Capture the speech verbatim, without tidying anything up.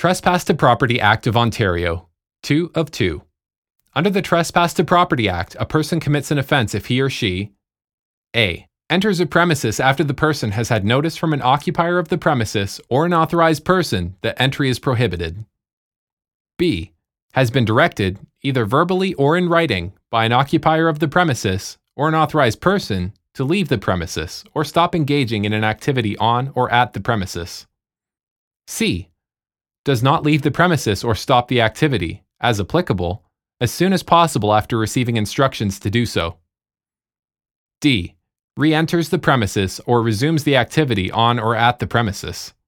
Trespass to Property Act of Ontario. two of two. Under the Trespass to Property Act, a person commits an offence if he or she A. Enters a premises after the person has had notice from an occupier of the premises or an authorized person that entry is prohibited. B. Has been directed, either verbally or in writing, by an occupier of the premises or an authorized person to leave the premises or stop engaging in an activity on or at the premises. C. Does not leave the premises or stop the activity, as applicable, as soon as possible after receiving instructions to do so. D. Re-enters the premises or resumes the activity on or at the premises.